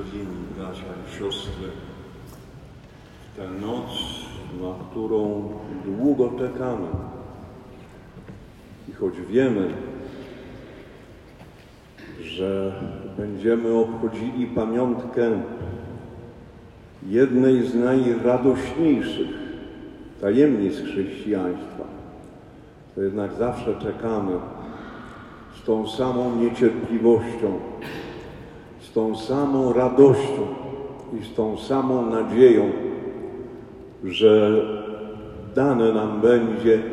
Błogosławieni bracia i siostry, w tę noc, na którą długo czekamy. I choć wiemy, że będziemy obchodzili pamiątkę jednej z najradośniejszych tajemnic chrześcijaństwa, to jednak zawsze czekamy z tą samą niecierpliwością, z tą samą radością i z tą samą nadzieją, że dane nam będzie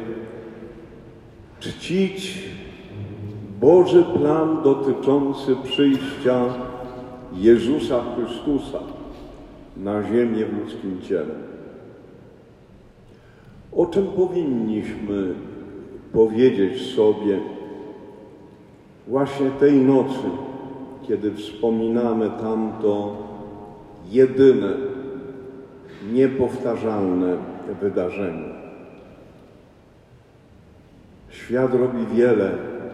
czcić Boży plan dotyczący przyjścia Jezusa Chrystusa na ziemię w ludzkim ciele. O czym powinniśmy powiedzieć sobie właśnie tej nocy, kiedy wspominamy tamto jedyne, niepowtarzalne wydarzenie? Świat robi wiele,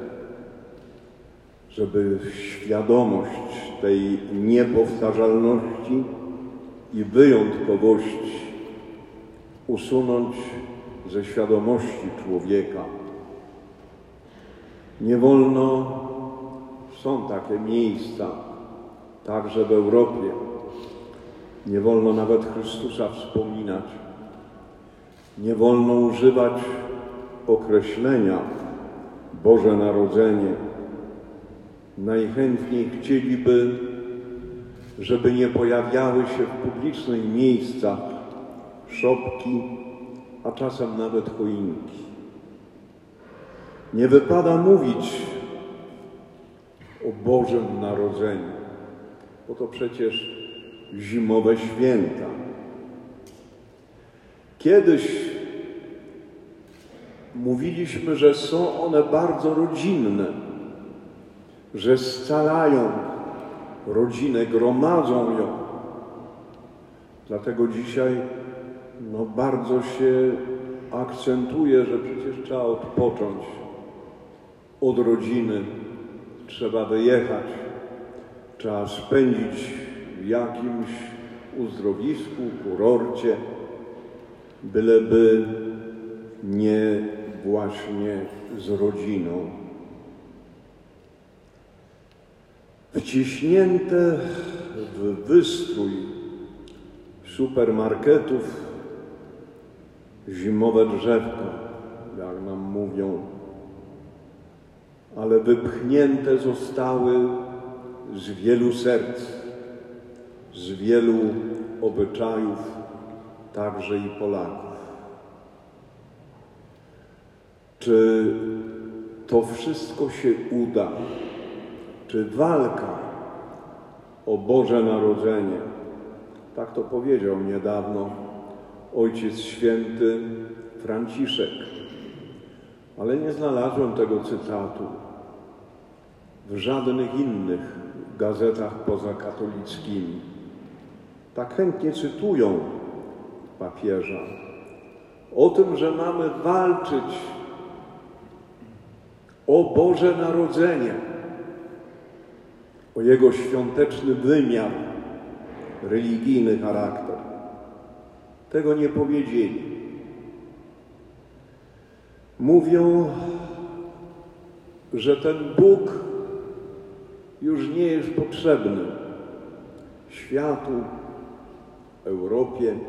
żeby świadomość tej niepowtarzalności i wyjątkowości usunąć ze świadomości człowieka. Nie wolno, są takie miejsca, także w Europie, nie wolno nawet Chrystusa wspominać, nie wolno używać określenia Boże Narodzenie. Najchętniej chcieliby, żeby nie pojawiały się w publicznych miejscach szopki, a czasem nawet choinki. Nie wypada mówić o Bożym Narodzeniu, bo to przecież zimowe święta. Kiedyś mówiliśmy, że są one bardzo rodzinne, że scalają rodzinę, gromadzą ją. Dlatego dzisiaj bardzo się akcentuje, że przecież trzeba odpocząć od rodziny, trzeba wyjechać, trzeba spędzić w jakimś uzdrowisku, kurorcie, byleby nie właśnie z rodziną. Wciśnięte w wystrój supermarketów zimowe drzewka, jak nam mówią, ale wypchnięte zostały z wielu serc, z wielu obyczajów, także i Polaków. Czy to wszystko się uda? Czy walka o Boże Narodzenie, tak to powiedział niedawno Ojciec Święty Franciszek, ale nie znalazłem tego cytatu w żadnych innych gazetach pozakatolickimi. Tak chętnie cytują papieża o tym, że mamy walczyć o Boże Narodzenie, o jego świąteczny wymiar, religijny charakter. Tego nie powiedzieli. Mówią, że ten Bóg już nie jest potrzebny światu, Europie.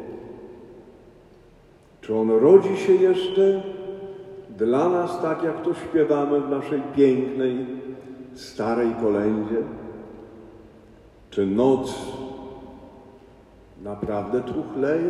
Czy On rodzi się jeszcze dla nas, tak jak to śpiewamy w naszej pięknej, starej kolędzie? Czy noc naprawdę truchleje?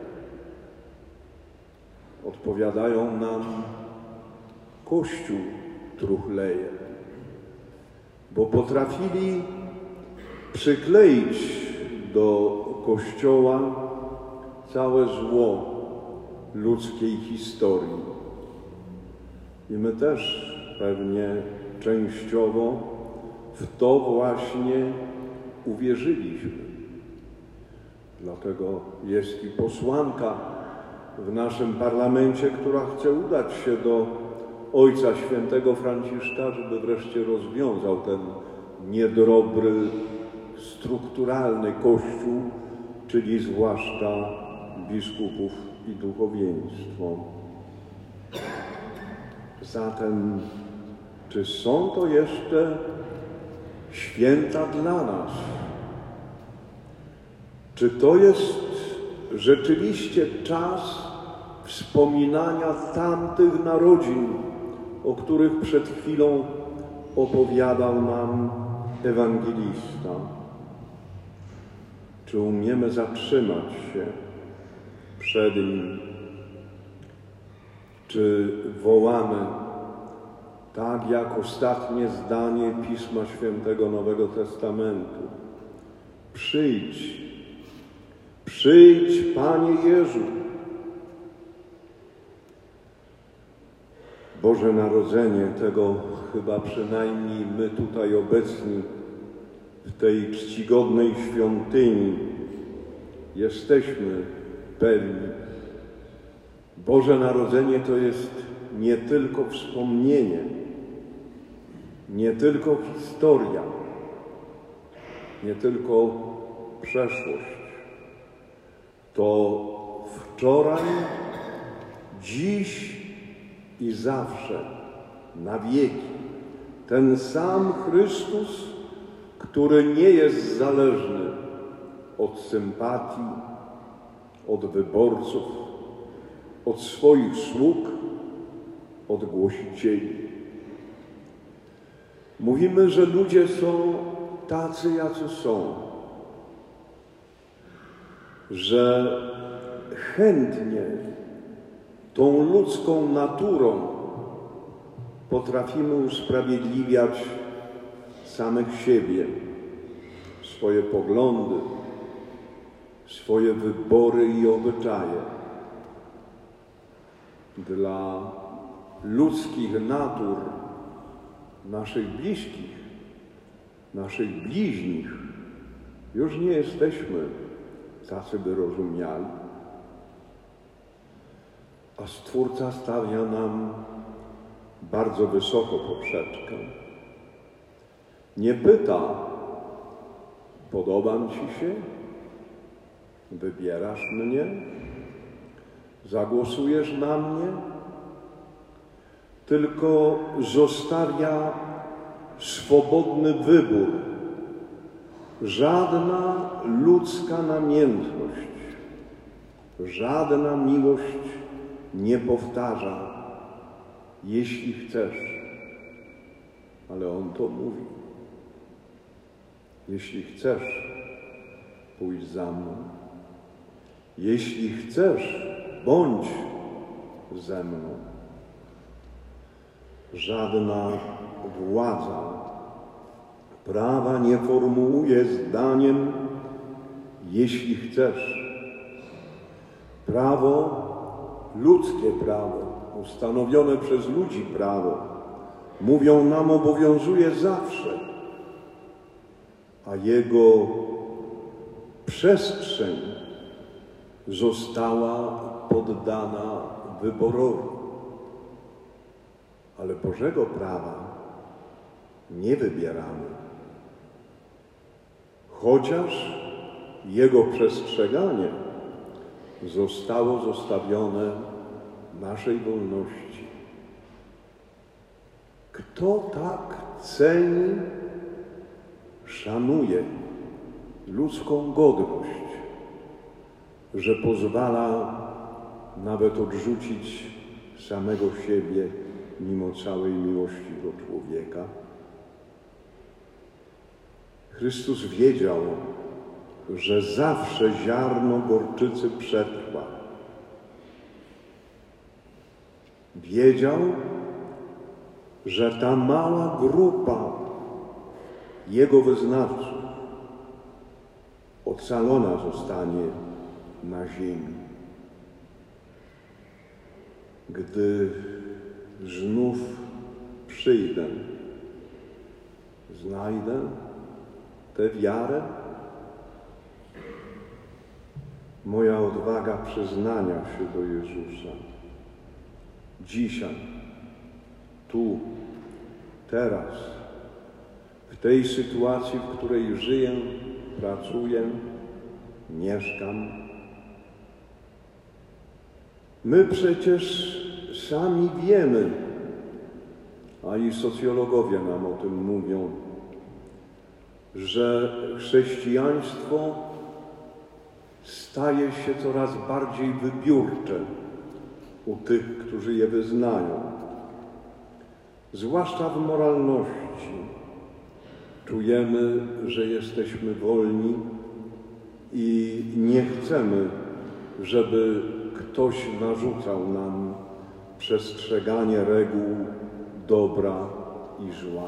Odpowiadają nam, Kościół truchleje, bo potrafili przykleić do Kościoła całe zło ludzkiej historii. I my też pewnie częściowo w to właśnie uwierzyliśmy. Dlatego jest i posłanka w naszym parlamencie, która chce udać się do Ojca Świętego Franciszka, żeby wreszcie rozwiązał ten niedobry strukturalny Kościół, czyli zwłaszcza biskupów i duchowieństwo. Zatem, czy są to jeszcze święta dla nas? Czy to jest rzeczywiście czas wspominania tamtych narodzin, o których przed chwilą opowiadał nam ewangelista? Czy umiemy zatrzymać się przed nim? Czy wołamy, tak jak ostatnie zdanie Pisma Świętego Nowego Testamentu: przyjdź, przyjdź, Panie Jezu. Boże Narodzenie, tego chyba przynajmniej my tutaj obecni w tej czcigodnej świątyni jesteśmy pewni. Boże Narodzenie to jest nie tylko wspomnienie, nie tylko historia, nie tylko przeszłość. To wczoraj, dziś i zawsze, na wieki. Ten sam Chrystus, który nie jest zależny od sympatii, od wyborców, od swoich sług, od głosicieli. Mówimy, że ludzie są tacy, jacy są, że chętnie tą ludzką naturą potrafimy usprawiedliwiać samych siebie, swoje poglądy, swoje wybory i obyczaje. Dla ludzkich natur, naszych bliskich, naszych bliźnich, już nie jesteśmy tacy wyrozumiali. A Stwórca stawia nam bardzo wysoko poprzeczkę. Nie pyta: podobam ci się? Wybierasz mnie? Zagłosujesz na mnie? Tylko zostawia swobodny wybór. Żadna ludzka namiętność, żadna miłość nie powtarza: jeśli chcesz. Ale On to mówi: jeśli chcesz, pójdź za mną. Jeśli chcesz, bądź ze mną. Żadna władza prawa nie formułuje zdaniem: jeśli chcesz. Prawo, ludzkie prawo, ustanowione przez ludzi prawo, mówią nam, obowiązuje zawsze, a jego przestrzeń została poddana wyborowi. Ale Bożego prawa nie wybieramy, chociaż jego przestrzeganie zostało zostawione naszej wolności. Kto tak ceni, szanuje ludzką godność, że pozwala nawet odrzucić samego siebie mimo całej miłości do człowieka? Chrystus wiedział, że zawsze ziarno gorczycy przetrwa. Wiedział, że ta mała grupa Jego wyznawców ocalona zostanie na ziemi. Gdy znów przyjdę, znajdę tę wiarę? Moja odwaga przyznania się do Jezusa dzisiaj, tu, teraz, w tej sytuacji, w której żyję, pracuję, mieszkam. My przecież sami wiemy, a i socjologowie nam o tym mówią, że chrześcijaństwo staje się coraz bardziej wybiórcze u tych, którzy je wyznają. Zwłaszcza w moralności czujemy, że jesteśmy wolni i nie chcemy, żeby ktoś narzucał nam przestrzeganie reguł dobra i zła.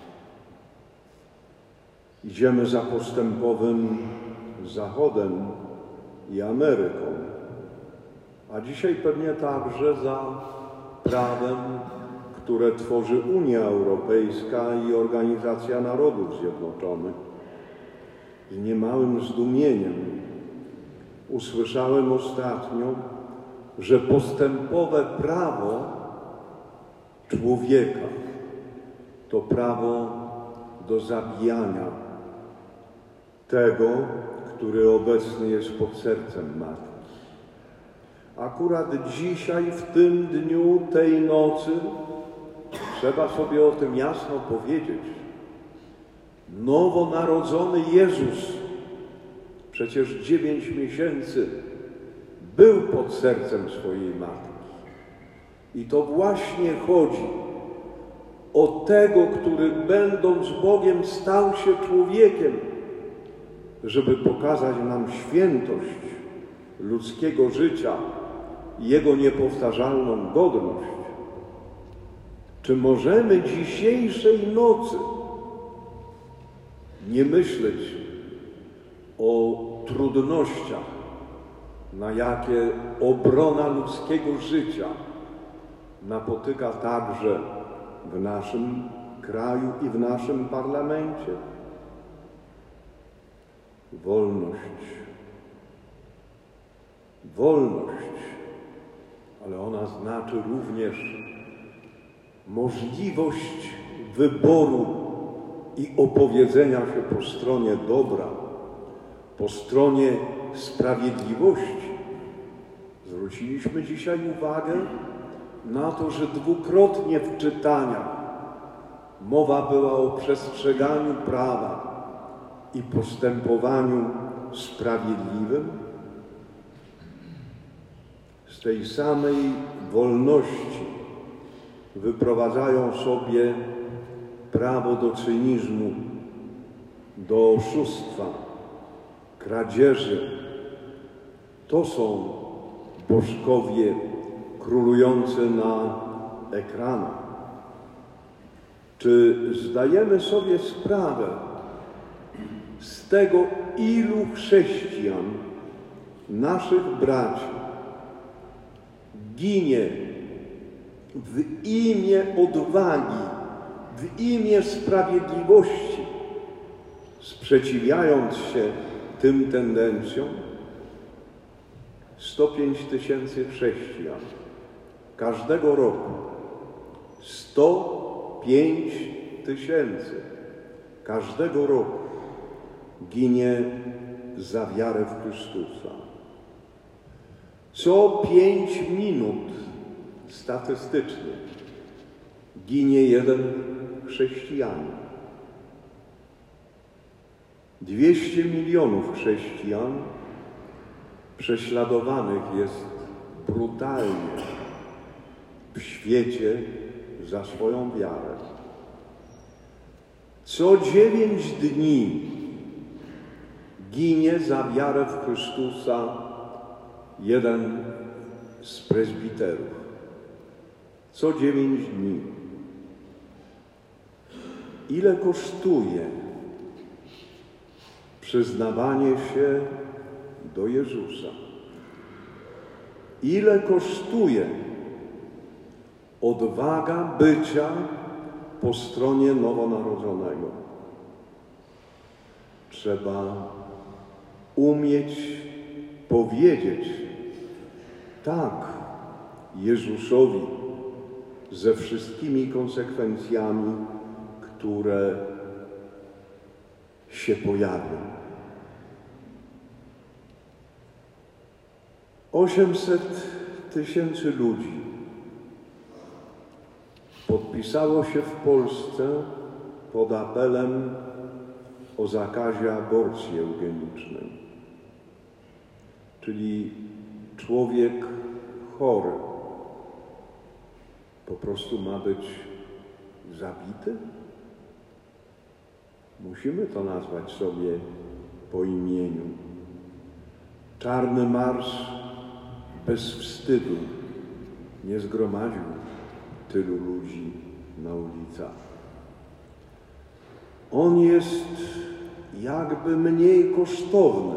Idziemy za postępowym Zachodem i Ameryką, a dzisiaj pewnie także za prawem, które tworzy Unia Europejska i Organizacja Narodów Zjednoczonych. Z niemałym zdumieniem usłyszałem ostatnio, że postępowe prawo człowieka to prawo do zabijania tego, który obecny jest pod sercem matki. Akurat dzisiaj, w tym dniu, tej nocy, trzeba sobie o tym jasno powiedzieć. Nowonarodzony Jezus, przecież 9 miesięcy, był pod sercem swojej matki. I to właśnie chodzi o tego, który będąc Bogiem stał się człowiekiem, żeby pokazać nam świętość ludzkiego życia i jego niepowtarzalną godność. Czy możemy dzisiejszej nocy nie myśleć o trudnościach, na jakie obrona ludzkiego życia napotyka także w naszym kraju i w naszym parlamencie? Wolność. Wolność, ale ona znaczy również możliwość wyboru i opowiedzenia się po stronie dobra, po stronie sprawiedliwości. Zwróciliśmy dzisiaj uwagę na to, że dwukrotnie w czytaniach mowa była o przestrzeganiu prawa i postępowaniu sprawiedliwym. Z tej samej wolności wyprowadzają sobie prawo do cynizmu, do oszustwa, kradzieży. To są bożkowie królujący na ekranach. Czy zdajemy sobie sprawę z tego, ilu chrześcijan, naszych braci, ginie w imię odwagi, w imię sprawiedliwości, sprzeciwiając się tym tendencjom? 105 000 chrześcijan każdego roku. 105 000 każdego roku ginie za wiarę w Chrystusa. Co 5 minut statystycznie ginie jeden chrześcijanin. 200 milionów chrześcijan prześladowanych jest brutalnie w świecie za swoją wiarę. Co 9 dni ginie za wiarę w Chrystusa jeden z prezbiterów. Co 9 dni. Ile kosztuje przyznawanie się do Jezusa? Ile kosztuje odwaga bycia po stronie nowonarodzonego? Trzeba umieć powiedzieć tak Jezusowi ze wszystkimi konsekwencjami, które się pojawią. 800 000 ludzi podpisało się w Polsce pod apelem o zakazie aborcji eugenicznej, czyli człowiek chory po prostu ma być zabity? Musimy to nazwać sobie po imieniu. Czarny marsz bez wstydu nie zgromadził tylu ludzi na ulicach. On jest jakby mniej kosztowny.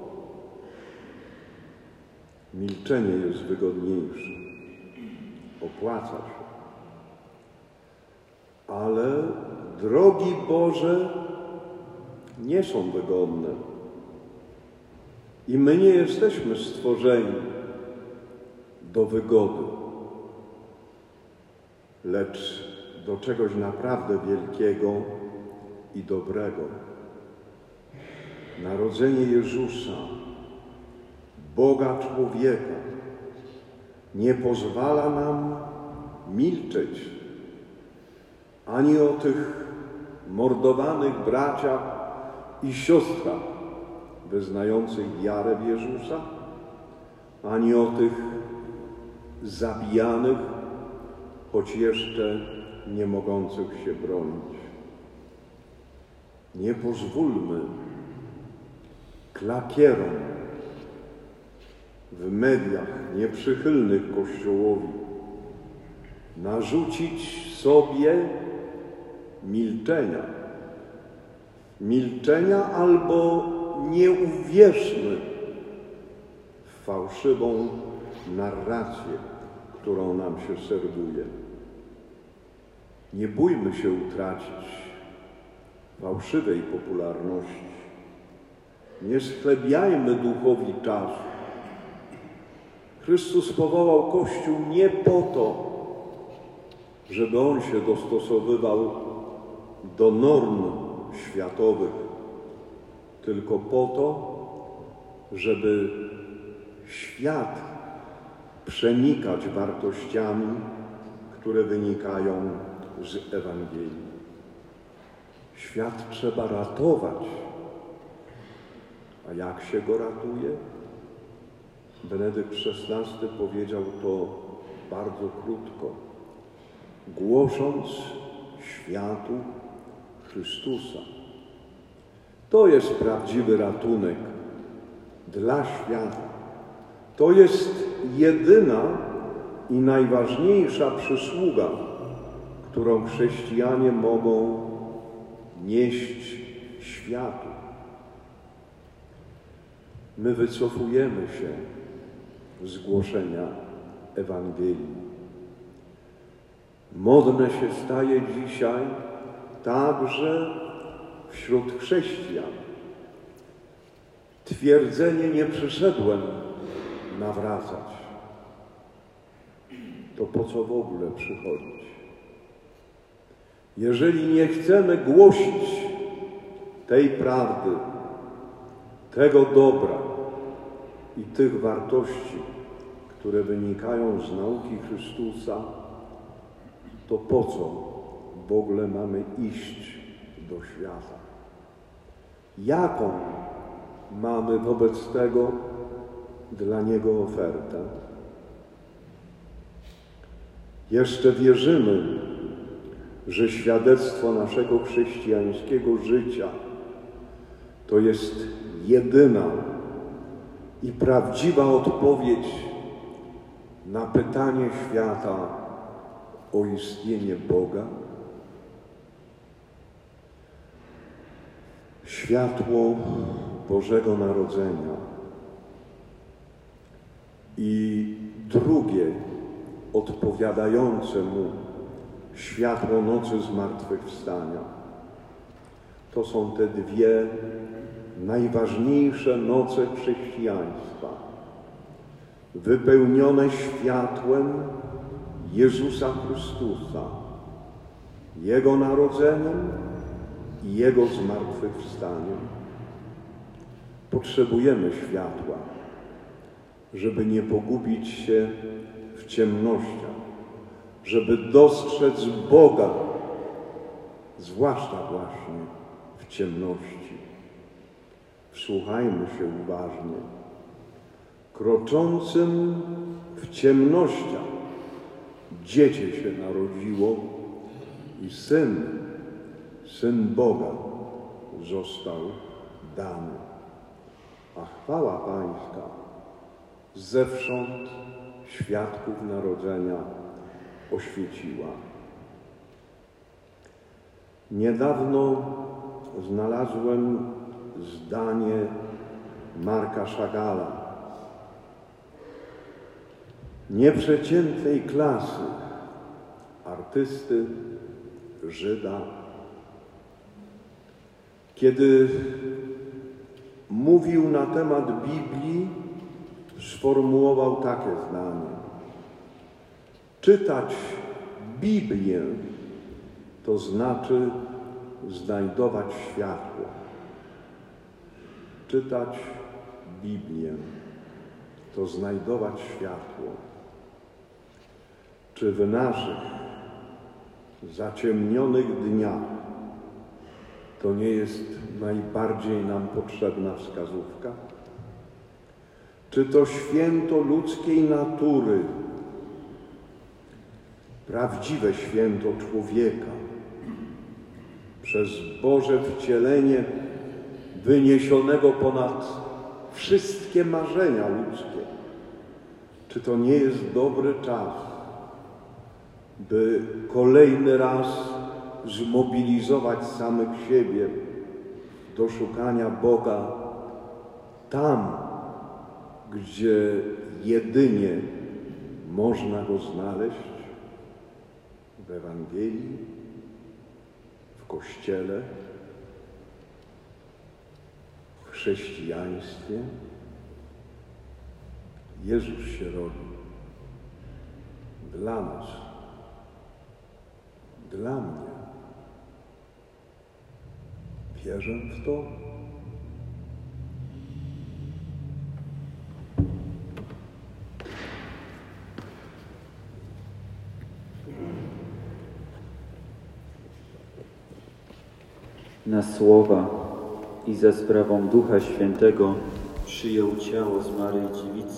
Milczenie jest wygodniejsze. Opłaca się. Ale drogi Boże nie są wygodne. I my nie jesteśmy stworzeni do wygody, lecz do czegoś naprawdę wielkiego i dobrego. Narodzenie Jezusa, Boga człowieka, nie pozwala nam milczeć ani o tych mordowanych braciach i siostrach wyznających wiarę w Jezusa, ani o tych zabijanych, choć jeszcze nie mogących się bronić. Nie pozwólmy klakierom w mediach nieprzychylnych Kościołowi narzucić sobie milczenia albo nie uwierzmy w fałszywą narrację, którą nam się serwuje. Nie bójmy się utracić fałszywej popularności. Nie schlebiajmy duchowi czasu. Chrystus powołał Kościół nie po to, żeby on się dostosowywał do norm światowych, tylko po to, żeby świat przenikać wartościami, które wynikają z Ewangelii. Świat trzeba ratować. A jak się go ratuje? Benedykt XVI powiedział to bardzo krótko. Głosząc światu Chrystusa. To jest prawdziwy ratunek dla świata. To jest jedyna i najważniejsza przysługa, którą chrześcijanie mogą nieść światu. My wycofujemy się z głoszenia Ewangelii. Modne się staje dzisiaj także wśród chrześcijan twierdzenie: nie przyszedłem nawracać. To po co w ogóle przychodzić? Jeżeli nie chcemy głosić tej prawdy, tego dobra i tych wartości, które wynikają z nauki Chrystusa, to po co w ogóle mamy iść do świata? Jaką mamy wobec tego dla Niego ofertę? Jeszcze wierzymy, że świadectwo naszego chrześcijańskiego życia to jest jedyna i prawdziwa odpowiedź na pytanie świata o istnienie Boga. Światło Bożego Narodzenia i drugie, odpowiadające mu, światło nocy zmartwychwstania. To są te dwie najważniejsze noce chrześcijaństwa, wypełnione światłem Jezusa Chrystusa, Jego narodzeniem i Jego zmartwychwstaniem. Potrzebujemy światła, żeby nie pogubić się w ciemnościach, żeby dostrzec Boga, zwłaszcza właśnie w ciemności. Wsłuchajmy się uważnie. Kroczącym w ciemnościach dziecię się narodziło i Syn Boga został dany. A chwała Pańska zewsząd świadków narodzenia oświeciła. Niedawno znalazłem zdanie Marka Chagalla, nieprzeciętnej klasy artysty, Żyda, kiedy mówił na temat Biblii, sformułował takie zdanie: czytać Biblię to znaczy znajdować światło. Czytać Biblię to znajdować światło. Czy w naszych zaciemnionych dniach to nie jest najbardziej nam potrzebna wskazówka? Czy to święto ludzkiej natury, prawdziwe święto człowieka, przez Boże wcielenie wyniesionego ponad wszystkie marzenia ludzkie, czy to nie jest dobry czas, by kolejny raz zmobilizować samych siebie do szukania Boga tam, gdzie jedynie można Go znaleźć? W Ewangelii, w Kościele, w chrześcijaństwie. Jezus się rodzi dla nas, dla mnie. Wierzę w to. Na słowa i za sprawą Ducha Świętego przyjął ciało z Maryi Dziewicy